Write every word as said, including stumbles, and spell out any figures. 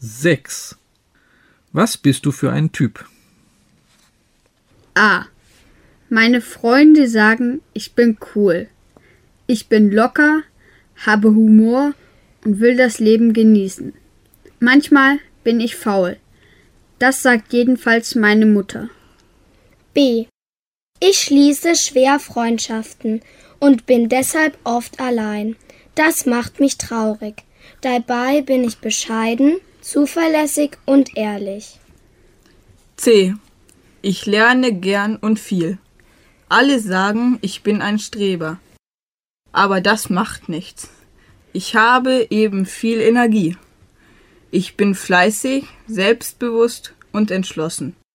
sechs. Was bist du für ein Typ? A. Meine Freunde sagen, ich bin cool. Ich bin locker, habe Humor und will das Leben genießen. Manchmal bin ich faul. Das sagt jedenfalls meine Mutter. B. Ich schließe schwer Freundschaften und bin deshalb oft allein. Das macht mich traurig. Dabei bin ich bescheiden, zuverlässig und ehrlich. C. Ich lerne gern und viel. Alle sagen, ich bin ein Streber. Aber das macht nichts. Ich habe eben viel Energie. Ich bin fleißig, selbstbewusst und entschlossen.